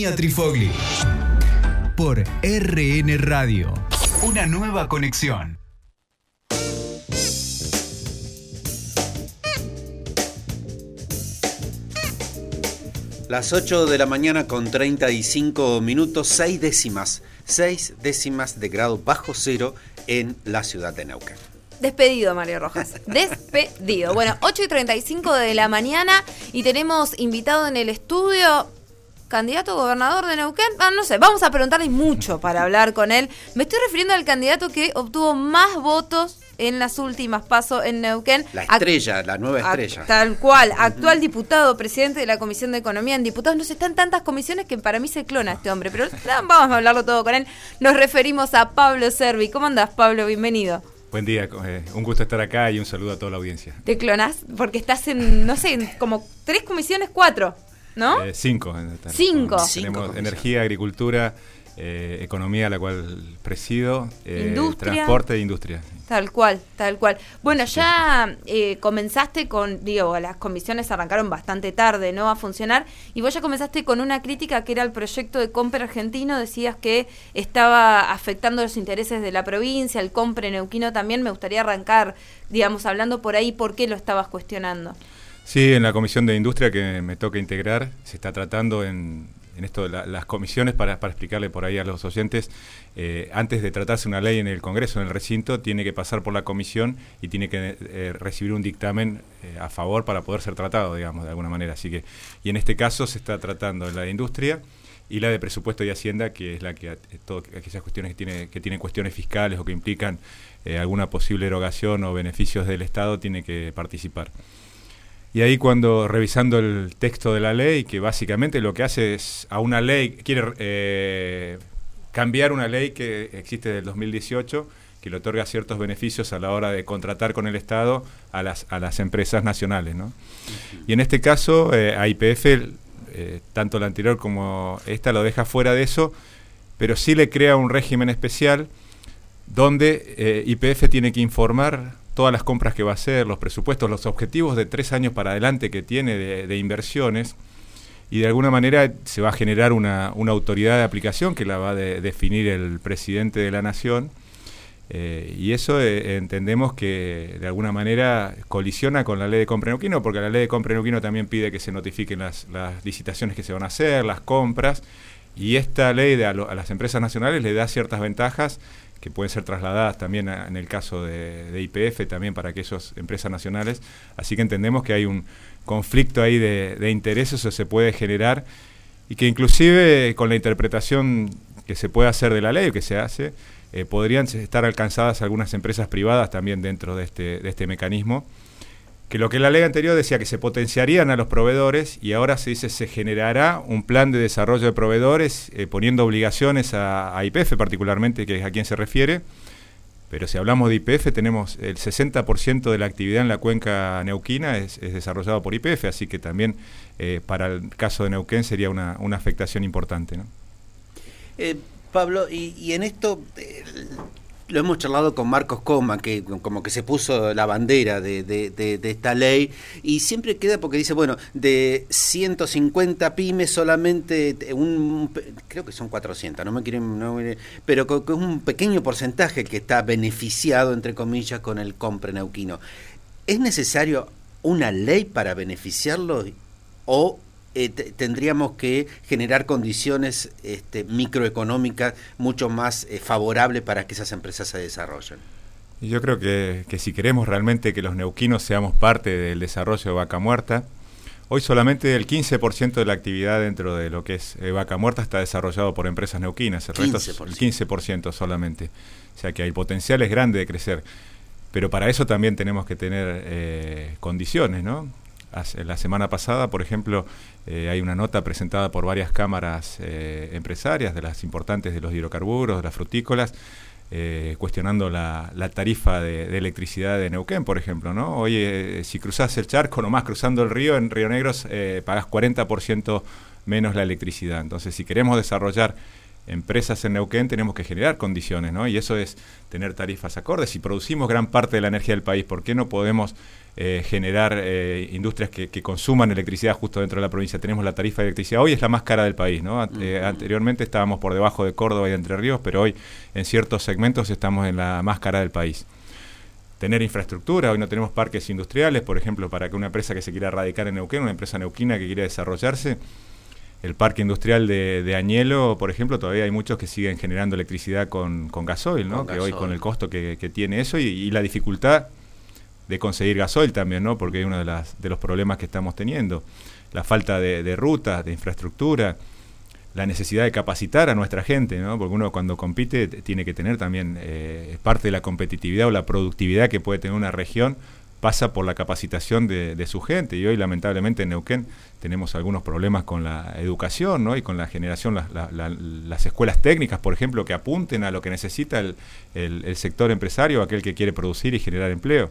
Trifogli por RN Radio. Una nueva conexión. Las 8 de la mañana con 35 minutos, 6 décimas de grado bajo cero en la ciudad de Neuquén. Despedido, Mario Rojas. Despedido. Bueno, 8:35 de la mañana y tenemos invitado en el estudio, candidato a gobernador de Neuquén. No sé, vamos a preguntarle mucho para hablar con él. Me estoy refiriendo al candidato que obtuvo más votos en las últimas PASO en Neuquén. La estrella, la nueva estrella. Tal cual, actual diputado, presidente de la Comisión de Economía. En diputados no sé, están tantas comisiones que para mí se clona este hombre, pero vamos a hablarlo todo con él. Nos referimos a Pablo Servi. ¿Cómo andás, Pablo? Bienvenido. Buen día, un gusto estar acá y un saludo a toda la audiencia. ¿Te clonás? Porque estás en, no sé, en como 3 comisiones, 4, ¿no? 5. 5. Tenemos energía, agricultura, economía, la cual presido, transporte e industria. Tal cual. Bueno, ya comenzaste con, las comisiones arrancaron bastante tarde, ¿no? A funcionar, y vos ya comenzaste con una crítica que era el proyecto de Compre Argentino. Decías que estaba afectando los intereses de la provincia, el Compre Neuquino también. Me gustaría arrancar, hablando por ahí, ¿por qué lo estabas cuestionando? Sí, en la Comisión de Industria que me toca integrar, se está tratando en esto de las comisiones, para explicarle por ahí a los oyentes, antes de tratarse una ley en el Congreso, en el recinto, tiene que pasar por la comisión y tiene que recibir un dictamen a favor para poder ser tratado, de alguna manera. Así que, y en este caso se está tratando la de industria y la de presupuesto y hacienda, que es la que aquellas cuestiones que tienen cuestiones fiscales o que implican alguna posible erogación o beneficios del Estado, tiene que participar. Y ahí, cuando revisando el texto de la ley, que básicamente lo que hace es a una ley, quiere cambiar una ley que existe del 2018, que le otorga ciertos beneficios a la hora de contratar con el Estado a las empresas nacionales, ¿no? Y en este caso, a YPF, tanto la anterior como esta, lo deja fuera de eso, pero sí le crea un régimen especial donde YPF tiene que informar todas las compras que va a hacer, los presupuestos, los objetivos de 3 años para adelante que tiene de inversiones, y de alguna manera se va a generar una autoridad de aplicación que la va a definir el presidente de la Nación, y eso entendemos que de alguna manera colisiona con la ley de Compre Neuquino, porque la ley de Compre Neuquino también pide que se notifiquen las licitaciones que se van a hacer, las compras, y esta ley a las empresas nacionales le da ciertas ventajas que pueden ser trasladadas también en el caso de YPF, también para aquellas empresas nacionales. Así que entendemos que hay un conflicto ahí de intereses, o se puede generar, y que inclusive con la interpretación que se puede hacer de la ley, o que se hace, podrían estar alcanzadas algunas empresas privadas también dentro de este mecanismo, que lo que la ley anterior decía que se potenciarían a los proveedores, y ahora se dice se generará un plan de desarrollo de proveedores, poniendo obligaciones a YPF particularmente, que es a quien se refiere. Pero si hablamos de YPF, tenemos el 60% de la actividad en la cuenca neuquina es desarrollado por YPF, así que también para el caso de Neuquén sería una afectación importante, ¿no? Pablo, y en esto lo hemos charlado con Marcos Coma, que como que se puso la bandera de esta ley, y siempre queda porque dice, bueno, de 150 pymes solamente creo que son 400, pero es un pequeño porcentaje que está beneficiado, entre comillas, con el Compre Neuquino. ¿Es necesario una ley para beneficiarlo, o tendríamos que generar condiciones microeconómicas mucho más favorables para que esas empresas se desarrollen? Yo creo que si queremos realmente que los neuquinos seamos parte del desarrollo de Vaca Muerta, hoy solamente el 15% de la actividad dentro de lo que es Vaca Muerta está desarrollado por empresas neuquinas, el resto es el 15% solamente. O sea que el potencial es grande de crecer, pero para eso también tenemos que tener condiciones, ¿no? La semana pasada, por ejemplo, hay una nota presentada por varias cámaras empresarias, de las importantes de los hidrocarburos, de las frutícolas, cuestionando la tarifa de electricidad de Neuquén, por ejemplo, ¿no? Oye, si cruzás el charco, nomás cruzando el río, en Río Negro pagás 40% menos la electricidad. Entonces, si queremos desarrollar empresas en Neuquén tenemos que generar condiciones, ¿no? Y eso es tener tarifas acordes. Si producimos gran parte de la energía del país, ¿por qué no podemos generar industrias que consuman electricidad justo dentro de la provincia? Tenemos la tarifa de electricidad, hoy es la más cara del país, ¿no? Anteriormente estábamos por debajo de Córdoba y de Entre Ríos, pero hoy en ciertos segmentos estamos en la más cara del país. Tener infraestructura, hoy no tenemos parques industriales, por ejemplo, para que una empresa que se quiera radicar en Neuquén, una empresa neuquina que quiera desarrollarse, el parque industrial de Añelo, por ejemplo, todavía hay muchos que siguen generando electricidad con gasoil, ¿no? Que hoy con el costo que tiene eso y la dificultad de conseguir gasoil también, ¿no? Porque es uno de los problemas que estamos teniendo. La falta de rutas, de infraestructura, la necesidad de capacitar a nuestra gente, ¿no? Porque uno cuando compite tiene que tener también parte de la competitividad o la productividad que puede tener una región, pasa por la capacitación de su gente, y hoy lamentablemente en Neuquén tenemos algunos problemas con la educación, ¿no? Y con la generación, las escuelas técnicas, por ejemplo, que apunten a lo que necesita el sector empresario, aquel que quiere producir y generar empleo.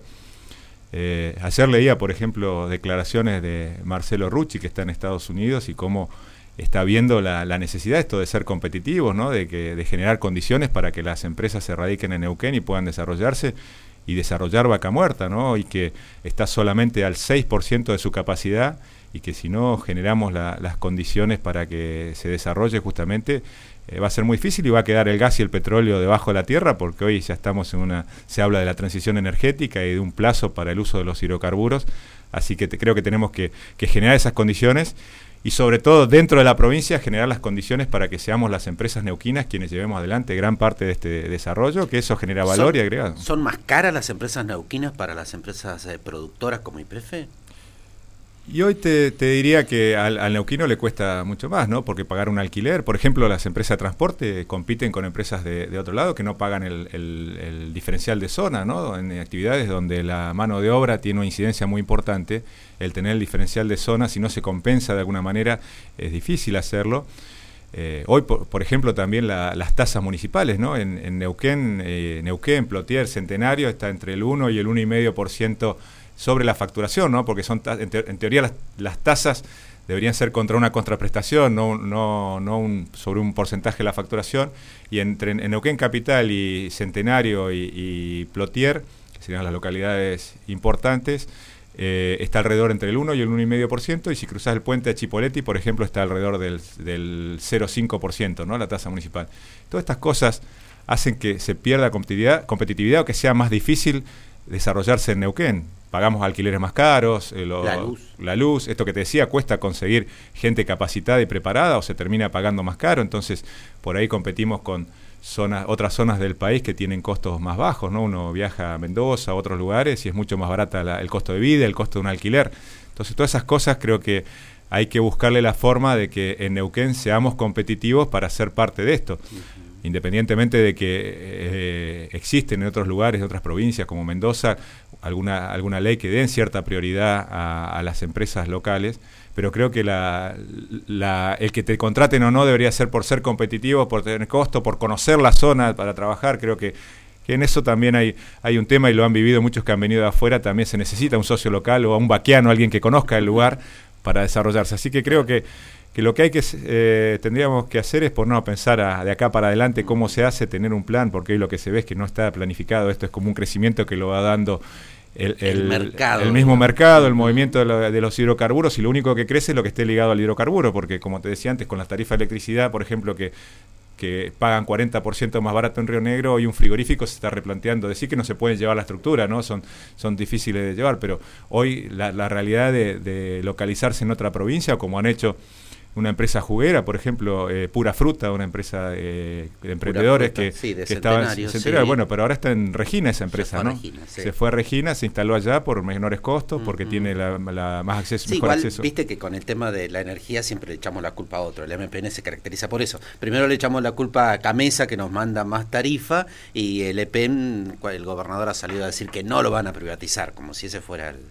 Ayer leía, por ejemplo, declaraciones de Marcelo Rucci, que está en Estados Unidos, y cómo está viendo la necesidad esto de ser competitivos, ¿no? De generar condiciones para que las empresas se radiquen en Neuquén y puedan desarrollarse y desarrollar Vaca Muerta, ¿no? Y que está solamente al 6% de su capacidad, y que si no generamos las condiciones para que se desarrolle justamente, va a ser muy difícil y va a quedar el gas y el petróleo debajo de la tierra, porque hoy ya estamos se habla de la transición energética y de un plazo para el uso de los hidrocarburos, así que creo que tenemos que generar esas condiciones. Y sobre todo dentro de la provincia generar las condiciones para que seamos las empresas neuquinas quienes llevemos adelante gran parte de este desarrollo, que eso genera valor y agregado. ¿Son más caras las empresas neuquinas para las empresas productoras como YPF? Y hoy te diría que al neuquino le cuesta mucho más, ¿no? Porque pagar un alquiler, por ejemplo, las empresas de transporte compiten con empresas de otro lado que no pagan el diferencial de zona, ¿no? En actividades donde la mano de obra tiene una incidencia muy importante, el tener el diferencial de zona, si no se compensa de alguna manera, es difícil hacerlo. Hoy, por ejemplo, también las tasas municipales, ¿no? En Neuquén, Plotier, Centenario, está entre el 1 y el 1,5% sobre la facturación, ¿no? Porque en teoría las tasas deberían ser contra una contraprestación, no sobre un porcentaje de la facturación. Y en Neuquén Capital y Centenario y Plotier, que serían las localidades importantes, está alrededor entre el 1 y el 1,5%, y si cruzás el puente a Chipoleti, por ejemplo, está alrededor del 0,5%, ¿no? La tasa municipal. Todas estas cosas hacen que se pierda competitividad o que sea más difícil desarrollarse en Neuquén. Pagamos alquileres más caros, la luz, esto que te decía, cuesta conseguir gente capacitada y preparada o se termina pagando más caro, entonces por ahí competimos con otras zonas del país que tienen costos más bajos, ¿no? Uno viaja a Mendoza, a otros lugares, y es mucho más barata el costo de vida, el costo de un alquiler. Entonces todas esas cosas creo que hay que buscarle la forma de que en Neuquén seamos competitivos para ser parte de esto. Independientemente de que existen en otros lugares, en otras provincias como Mendoza, alguna ley que den cierta prioridad a las empresas locales, pero creo que el que te contraten o no debería ser por ser competitivo, por tener costo, por conocer la zona para trabajar. Creo que en eso también hay un tema, y lo han vivido muchos que han venido de afuera. También se necesita un socio local o un vaquiano, alguien que conozca el lugar para desarrollarse. Así que creo que lo que tendríamos que hacer es ponernos a pensar de acá para adelante cómo se hace, tener un plan, porque hoy lo que se ve es que no está planificado. Esto es como un crecimiento que lo va dando el mercado, el mismo mercado, el movimiento de los hidrocarburos, y lo único que crece es lo que esté ligado al hidrocarburo, porque como te decía antes, con las tarifas de electricidad, por ejemplo, que pagan 40% más barato en Río Negro, y un frigorífico se está replanteando decir que no se pueden llevar la estructura, ¿no? Son difíciles de llevar, pero hoy la realidad de localizarse en otra provincia, como han hecho una empresa juguera, por ejemplo, Pura Fruta, una empresa de emprendedores que estaba en Centenario, bueno, pero ahora está en Regina esa empresa, ¿no? Regina, sí. Se fue a Regina, se instaló allá por menores costos, porque tiene más acceso, sí, mejor igual, acceso. Viste que con el tema de la energía siempre le echamos la culpa a otro. El MPN se caracteriza por eso. Primero le echamos la culpa a Camesa, que nos manda más tarifa, y el EPEN, el gobernador ha salido a decir que no lo van a privatizar, como si ese fuera el...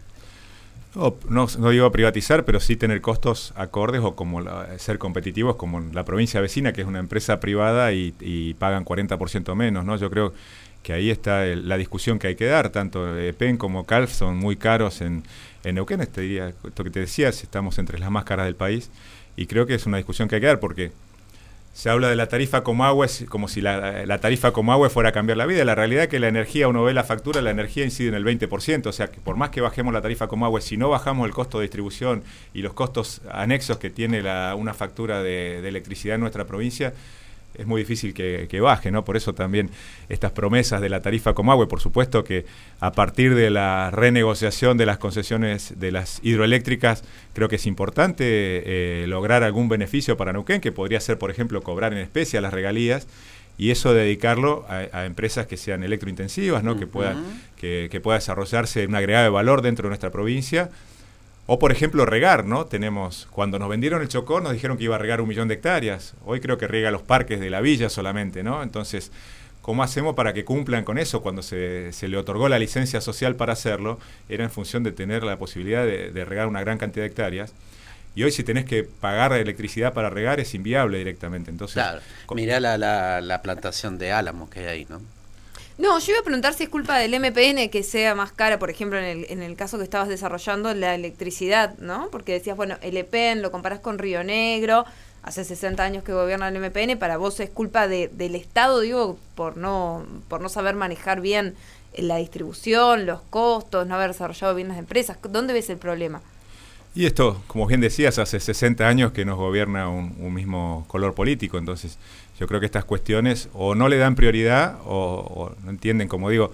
No digo a privatizar, pero sí tener costos acordes, o como ser competitivos como la provincia vecina, que es una empresa privada y pagan 40% menos, ¿no? Yo creo que ahí está la discusión que hay que dar. Tanto EPEN como CALF son muy caros en Neuquén. Esto que te decía, estamos entre las más caras del país, y creo que es una discusión que hay que dar, porque Se habla de la tarifa como agua, es como si la tarifa como agua fuera a cambiar la vida. La realidad es que la energía, uno ve la factura, la energía incide en el 20%, o sea que por más que bajemos la tarifa como agua, si no bajamos el costo de distribución y los costos anexos que tiene una factura de electricidad en nuestra provincia, es muy difícil que baje, ¿no? Por eso también estas promesas de la tarifa como agua, y por supuesto que a partir de la renegociación de las concesiones de las hidroeléctricas, creo que es importante lograr algún beneficio para Neuquén, que podría ser, por ejemplo, cobrar en especie a las regalías, y eso dedicarlo a empresas que sean electrointensivas, ¿no? Que pueda desarrollarse un agregado de valor dentro de nuestra provincia. O, por ejemplo, regar, ¿no? Cuando nos vendieron el Chocó, nos dijeron que iba a regar 1 millón de hectáreas. Hoy creo que riega los parques de la villa solamente, ¿no? Entonces, ¿cómo hacemos para que cumplan con eso? Cuando se le otorgó la licencia social para hacerlo, era en función de tener la posibilidad de regar una gran cantidad de hectáreas. Y hoy, si tenés que pagar electricidad para regar, es inviable directamente. Entonces, claro, mirá la plantación de álamos que hay ahí, ¿no? No, yo iba a preguntar si es culpa del MPN que sea más cara, por ejemplo, en el caso que estabas desarrollando, la electricidad, ¿no? Porque decías, bueno, el EPEN lo comparás con Río Negro, hace 60 años que gobierna el MPN, para vos es culpa del Estado, digo, por no saber manejar bien la distribución, los costos, no haber desarrollado bien las empresas. ¿Dónde ves el problema? Y esto, como bien decías, hace 60 años que nos gobierna un mismo color político, entonces yo creo que estas cuestiones o no le dan prioridad o no entienden, como digo.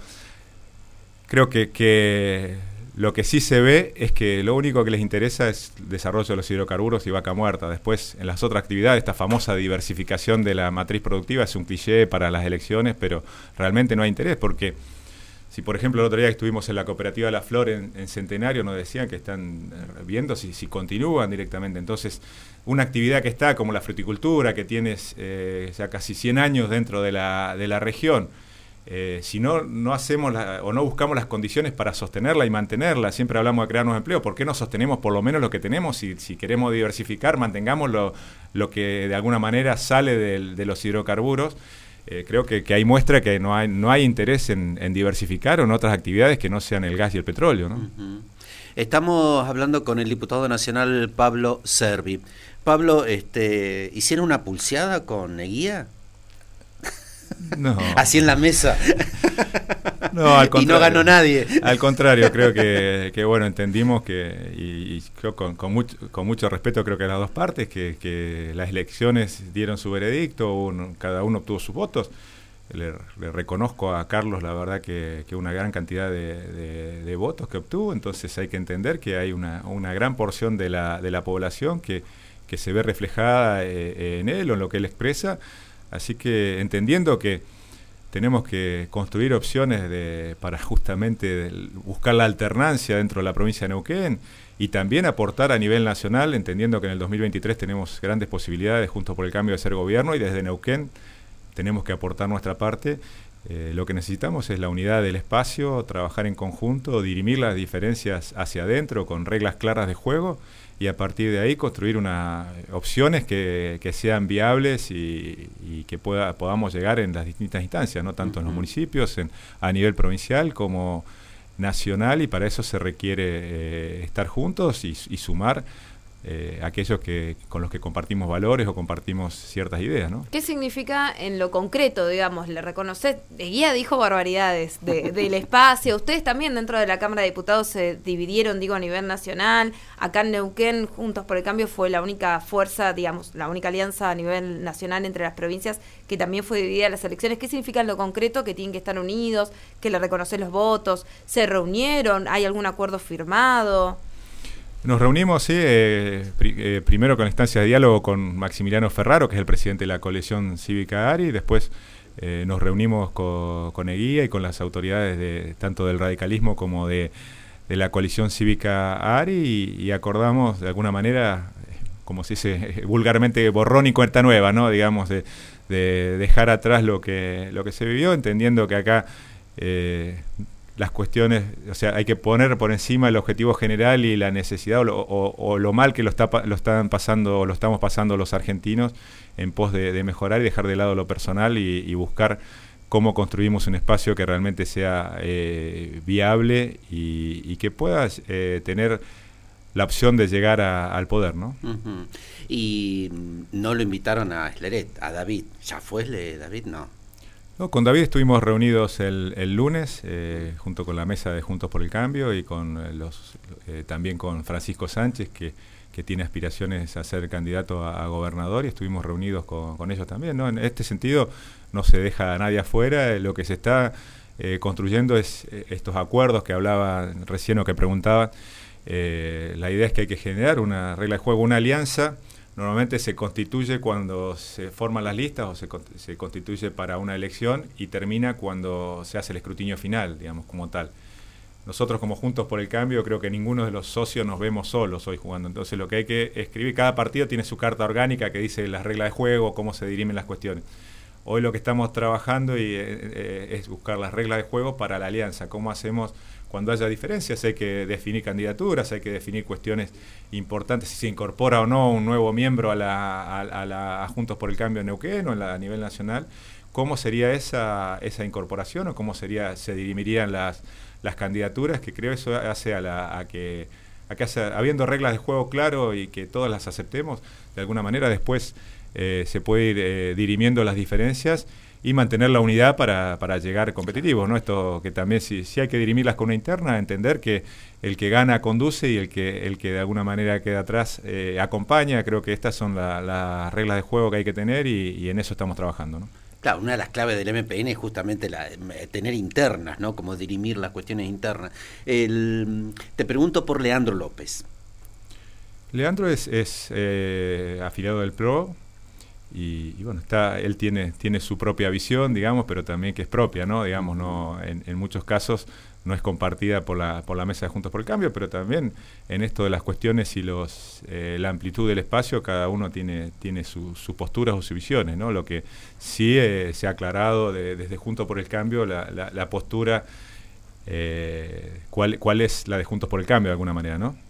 Creo que lo que sí se ve es que lo único que les interesa es el desarrollo de los hidrocarburos y vaca muerta. Después, en las otras actividades, esta famosa diversificación de la matriz productiva es un cliché para las elecciones, pero realmente no hay interés, porque si, por ejemplo, el otro día que estuvimos en la cooperativa La Flor en Centenario, nos decían que están viendo si continúan directamente. Entonces, una actividad que está como la fruticultura, que tienes ya casi 100 años dentro de la región, si no hacemos o no buscamos las condiciones para sostenerla y mantenerla, siempre hablamos de crear nuevos empleos, ¿por qué no sostenemos por lo menos lo que tenemos? Si queremos diversificar, mantengamos lo que de alguna manera sale de los hidrocarburos. Creo que ahí muestra que no hay interés en diversificar o en otras actividades que no sean el gas y el petróleo, ¿no? Uh-huh. Estamos hablando con el diputado nacional Pablo Servi. Pablo, ¿hicieron una pulseada con Eguía? No. Así en la mesa. No, al contrario. Y no ganó nadie. Al contrario, creo que bueno, entendimos y creo con mucho respeto, creo que a las dos partes, que las elecciones dieron su veredicto, cada uno obtuvo sus votos. Le reconozco a Carlos, la verdad, que una gran cantidad de votos que obtuvo, entonces hay que entender que hay una gran porción de la población que se ve reflejada en él o en lo que él expresa. Así que entendiendo que tenemos que construir opciones para justamente buscar la alternancia dentro de la provincia de Neuquén y también aportar a nivel nacional, entendiendo que en el 2023 tenemos grandes posibilidades Juntos por el Cambio de ser gobierno y desde Neuquén tenemos que aportar nuestra parte. Lo que necesitamos es la unidad del espacio, trabajar en conjunto, dirimir las diferencias hacia adentro con reglas claras de juego y a partir de ahí construir opciones que sean viables y que podamos llegar en las distintas instancias, no tanto en los municipios, a nivel provincial como nacional, y para eso se requiere estar juntos y sumar aquellos con los que compartimos valores o compartimos ciertas ideas, ¿no? ¿Qué significa en lo concreto, digamos? Le reconocés, Eguía dijo barbaridades del espacio, ustedes también dentro de la Cámara de Diputados se dividieron, digo, a nivel nacional, acá en Neuquén, Juntos por el Cambio fue la única fuerza, digamos, la única alianza a nivel nacional entre las provincias que también fue dividida en las elecciones. ¿Qué significa en lo concreto? Que tienen que estar unidos, que le reconocés los votos, se reunieron, ¿hay algún acuerdo firmado? Nos reunimos, sí, primero con la instancia de diálogo con Maximiliano Ferraro, que es el presidente de la coalición cívica ARI, después nos reunimos con Eguía y con las autoridades tanto del radicalismo como de la coalición cívica ARI y acordamos de alguna manera, como se dice vulgarmente, borrón y cuenta nueva, ¿no? Digamos, de dejar atrás lo que se vivió, entendiendo que acá las cuestiones, o sea, hay que poner por encima el objetivo general y la necesidad o lo mal que lo están pasando o lo estamos pasando los argentinos en pos de mejorar y dejar de lado lo personal y buscar cómo construimos un espacio que realmente sea viable y que pueda tener la opción de llegar al poder, ¿no? Uh-huh. Y no lo invitaron a Sleret, a David. ¿Ya fue David? No. No, con David estuvimos reunidos el lunes, junto con la mesa de Juntos por el Cambio y con también con Francisco Sánchez, que tiene aspiraciones a ser candidato a gobernador, y estuvimos reunidos con ellos también, ¿no? En este sentido no se deja a nadie afuera. Lo que se está construyendo es estos acuerdos que hablaba recién o que preguntaba. La idea es que hay que generar una regla de juego, una alianza. Normalmente se constituye cuando se forman las listas o se constituye para una elección y termina cuando se hace el escrutinio final, digamos, como tal. Nosotros como Juntos por el Cambio creo que ninguno de los socios nos vemos solos hoy jugando. Entonces lo que hay que escribir, cada partido tiene su carta orgánica que dice las reglas de juego, cómo se dirimen las cuestiones. Hoy lo que estamos trabajando es buscar las reglas de juego para la alianza. ¿Cómo hacemos cuando haya diferencias? Hay que definir candidaturas, hay que definir cuestiones importantes, si se incorpora o no un nuevo miembro a Juntos por el Cambio en Neuquén o a nivel nacional. ¿Cómo sería esa incorporación o cómo se dirimirían las candidaturas? Que creo eso hace a que habiendo reglas de juego claro y que todas las aceptemos, de alguna manera después se puede ir dirimiendo las diferencias y mantener la unidad para llegar competitivos, ¿no? Esto que también si hay que dirimirlas con una interna, entender que el que gana conduce y el que de alguna manera queda atrás acompaña. Creo que estas son las reglas de juego que hay que tener y en eso estamos trabajando, ¿no? Claro, una de las claves del MPN es justamente tener internas, ¿no? Como dirimir las cuestiones internas. Te pregunto por Leandro López. Leandro es afiliado del PRO y bueno, él tiene su propia visión, digamos, pero también que es propia, ¿no? Digamos, no en muchos casos no es compartida por la mesa de Juntos por el Cambio, pero también en esto de las cuestiones y la amplitud del espacio, cada uno tiene sus posturas o sus visiones, ¿no? Lo que sí se ha aclarado desde Juntos por el Cambio, la postura, cuál es la de Juntos por el Cambio de alguna manera, ¿no?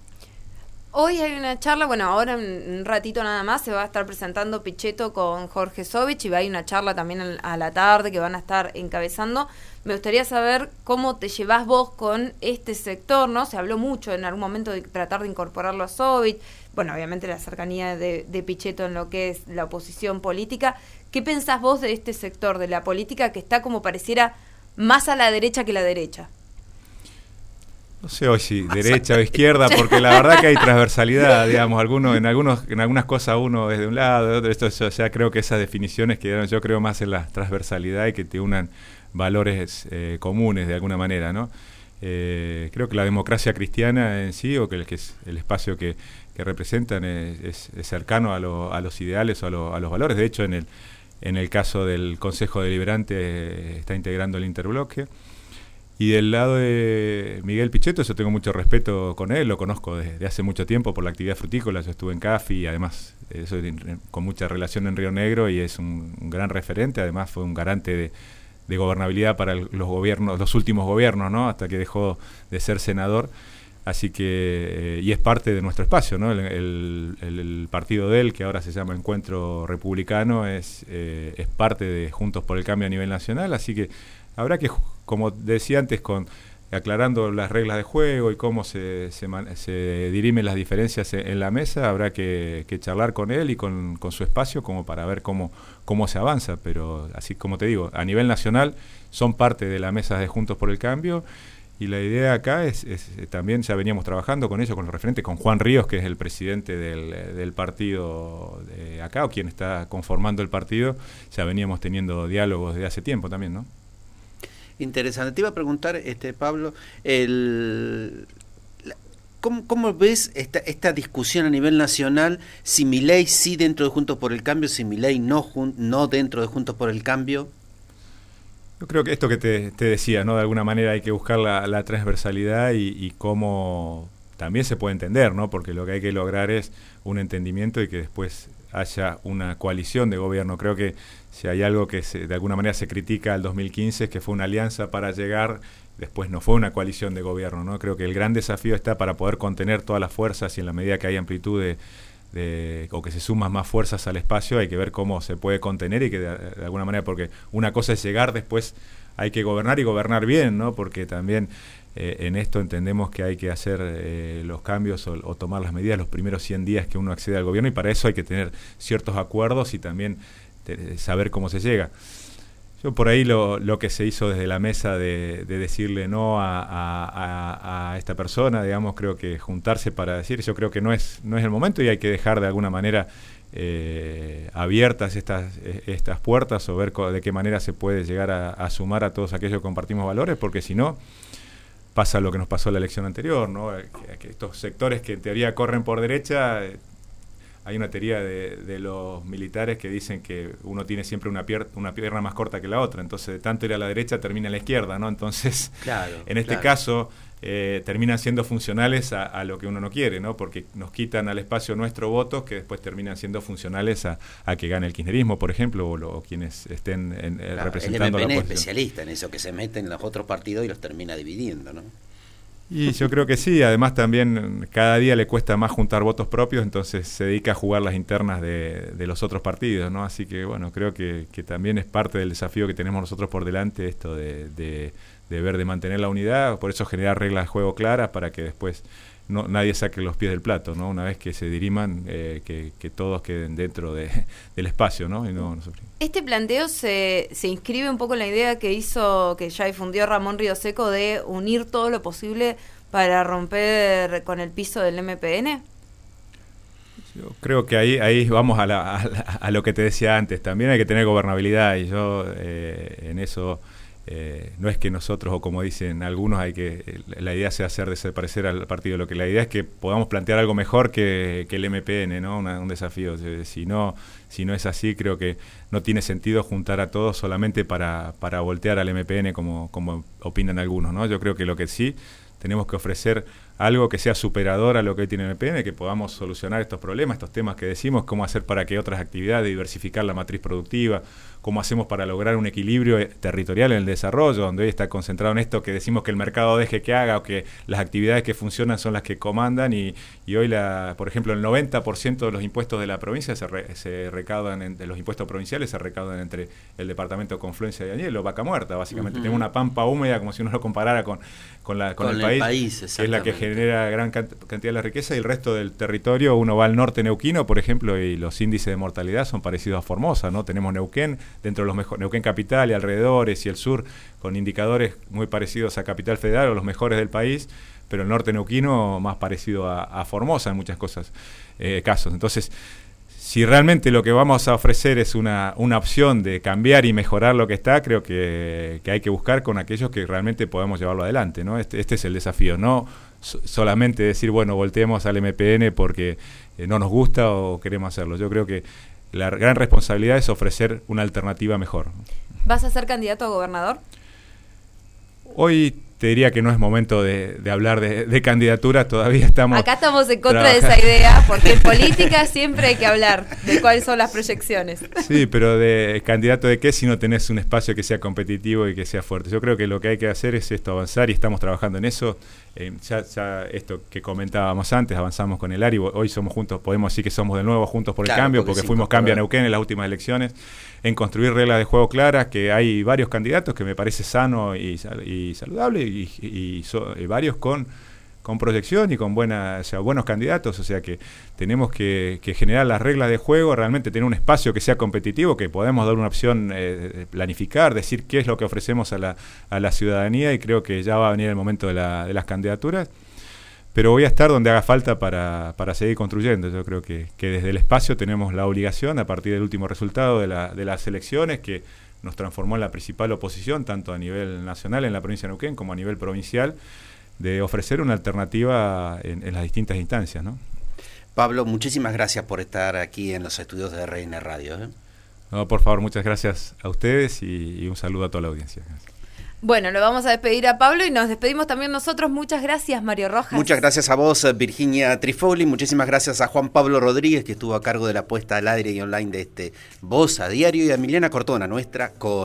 Hoy hay una charla, bueno, ahora en un ratito nada más se va a estar presentando Pichetto con Jorge Sovich y hay una charla también a la tarde que van a estar encabezando. Me gustaría saber cómo te llevas vos con este sector, ¿no? Se habló mucho en algún momento de tratar de incorporarlo a Sovich, bueno, obviamente la cercanía de Pichetto en lo que es la oposición política. ¿Qué pensás vos de este sector de la política que está como pareciera más a la derecha que la derecha? No sé hoy si derecha o izquierda, porque la verdad que hay transversalidad, digamos, en algunas cosas uno es de un lado, de otro, esto ya creo que esas definiciones quedaron, yo creo más en la transversalidad y que te unan valores comunes de alguna manera, ¿no? Creo que la democracia cristiana en sí, o que es el espacio que representan es cercano a los ideales o a los valores. De hecho, en el caso del Consejo Deliberante está integrando el interbloque. Y del lado de Miguel Pichetto, yo tengo mucho respeto con él, lo conozco desde hace mucho tiempo por la actividad frutícola, yo estuve en CAFI y además soy con mucha relación en Río Negro y es un gran referente, además fue un garante de gobernabilidad para los últimos gobiernos, ¿no? Hasta que dejó de ser senador, así que, y es parte de nuestro espacio, ¿no? El partido de él, que ahora se llama Encuentro Republicano, es parte de Juntos por el Cambio a nivel nacional, así que habrá que, como decía antes, aclarando las reglas de juego y cómo se dirimen las diferencias en la mesa, habrá que charlar con él y con su espacio como para ver cómo se avanza. Pero así como te digo, a nivel nacional son parte de la mesa de Juntos por el Cambio y la idea acá es también ya veníamos trabajando con ellos, con los referentes, con Juan Ríos, que es el presidente del partido de acá, o quien está conformando el partido, ya veníamos teniendo diálogos desde hace tiempo también, ¿no? Interesante. Te iba a preguntar, Pablo, ¿cómo ves esta discusión a nivel nacional? Si Milei sí dentro de Juntos por el Cambio, si Milei no dentro de Juntos por el Cambio. Yo creo que esto que te decía, ¿no? De alguna manera hay que buscar la transversalidad y cómo también se puede entender, ¿no? Porque lo que hay que lograr es un entendimiento y que después haya una coalición de gobierno. Creo que si hay algo que de alguna manera se critica al 2015 es que fue una alianza para llegar, después no fue una coalición de gobierno, ¿no? Creo que el gran desafío está para poder contener todas las fuerzas y en la medida que hay amplitud o que se suman más fuerzas al espacio, hay que ver cómo se puede contener y que de alguna manera, porque una cosa es llegar, después hay que gobernar y gobernar bien, ¿no? Porque también en esto entendemos que hay que hacer los cambios o tomar las medidas los primeros 100 días que uno accede al gobierno, y para eso hay que tener ciertos acuerdos y también saber cómo se llega. Yo por ahí lo que se hizo desde la mesa de decirle no a esta persona, digamos, creo que juntarse para decir, yo creo que no es el momento y hay que dejar de alguna manera abiertas estas puertas, o ver de qué manera se puede llegar a sumar a todos aquellos que compartimos valores, porque si no pasa lo que nos pasó en la elección anterior, ¿no? Que estos sectores que en teoría corren por derecha, hay una teoría de los militares que dicen que uno tiene siempre una pierna más corta que la otra, entonces de tanto ir a la derecha termina a la izquierda, ¿no? Entonces, en este caso terminan siendo funcionales a lo que uno no quiere, ¿no? Porque nos quitan al espacio nuestro votos que después terminan siendo funcionales a que gane el kirchnerismo, por ejemplo, o quienes estén representando el MPN la oposición. es especialista en eso, que se meten en los otros partidos y los termina dividiendo, ¿no? Y yo creo que sí, además también cada día le cuesta más juntar votos propios, entonces se dedica a jugar las internas de los otros partidos, ¿no? Así que bueno, creo que también es parte del desafío que tenemos nosotros por delante, esto de mantener la unidad, por eso generar reglas de juego claras para que después nadie saque los pies del plato, ¿no? Una vez que se diriman, que todos queden dentro del espacio, ¿no? Y no sufrir. Este planteo se inscribe un poco en la idea que ya difundió Ramón Rioseco, de unir todo lo posible para romper con el piso del MPN. Yo creo que ahí vamos a lo que te decía antes, también hay que tener gobernabilidad, y yo en eso... no es que nosotros, o como dicen algunos, la idea sea hacer desaparecer al partido. Lo que la idea es que podamos plantear algo mejor que el MPN, ¿no? Un desafío. Si no es así, creo que no tiene sentido juntar a todos solamente para voltear al MPN como opinan algunos, ¿no? Yo creo que lo que sí tenemos que ofrecer algo que sea superador a lo que hoy tiene el MPN, que podamos solucionar estos problemas, estos temas que decimos, cómo hacer para que otras actividades, diversificar la matriz productiva, cómo hacemos para lograr un equilibrio territorial en el desarrollo, donde hoy está concentrado en esto que decimos que el mercado deje que haga, o que las actividades que funcionan son las que comandan, y hoy, por ejemplo, el 90% de los impuestos de la provincia se recaudan, de los impuestos provinciales se recaudan entre el departamento de Confluencia y Añelo, o Vaca Muerta, básicamente. Tenemos una pampa húmeda, como si uno lo comparara con el país, que es la que genera gran cantidad de la riqueza, y el resto del territorio, uno va al norte neuquino, por ejemplo, y los índices de mortalidad son parecidos a Formosa, ¿no? Tenemos Neuquén, dentro de los mejores, Neuquén Capital y alrededores, y el sur, con indicadores muy parecidos a Capital Federal, o los mejores del país, pero el norte neuquino más parecido a Formosa en muchas casos. Entonces, si realmente lo que vamos a ofrecer es una opción de cambiar y mejorar lo que está, creo que hay que buscar con aquellos que realmente podamos llevarlo adelante, ¿no? Este es el desafío, no solamente decir, bueno, volteemos al MPN porque no nos gusta o queremos hacerlo. Yo creo que la gran responsabilidad es ofrecer una alternativa mejor. ¿Vas a ser candidato a gobernador? Hoy te diría que no es momento de hablar de candidaturas, todavía estamos... Acá estamos en contra de esa idea, porque en política siempre hay que hablar de cuáles son las proyecciones. Sí, pero ¿de candidato de qué si no tenés un espacio que sea competitivo y que sea fuerte? Yo creo que lo que hay que hacer es esto, avanzar, y estamos trabajando en eso. Ya esto que comentábamos antes, avanzamos con el ARI, hoy somos juntos, podemos decir que somos de nuevo Juntos por el Cambio, porque fuimos Cambio a Neuquén en las últimas elecciones, en construir reglas de juego claras, que hay varios candidatos que me parece sano y saludable, y varios con proyección y con buenos candidatos, o sea que tenemos que generar las reglas de juego, realmente tener un espacio que sea competitivo, que podamos dar una opción, planificar, decir qué es lo que ofrecemos a la ciudadanía, y creo que ya va a venir el momento de las candidaturas, pero voy a estar donde haga falta para seguir construyendo. Yo creo que desde el espacio tenemos la obligación, a partir del último resultado de las elecciones, que nos transformó en la principal oposición, tanto a nivel nacional en la provincia de Neuquén como a nivel provincial, de ofrecer una alternativa en las distintas instancias, ¿no? Pablo, muchísimas gracias por estar aquí en los estudios de RN Radio, ¿eh? No, por favor, muchas gracias a ustedes y un saludo a toda la audiencia. Bueno, lo vamos a despedir a Pablo y nos despedimos también nosotros. Muchas gracias, Mario Rojas. Muchas gracias a vos, Virginia Trifoli. Muchísimas gracias a Juan Pablo Rodríguez, que estuvo a cargo de la puesta al aire y online de este Voz a Diario, y a Emiliana Cortona, nuestra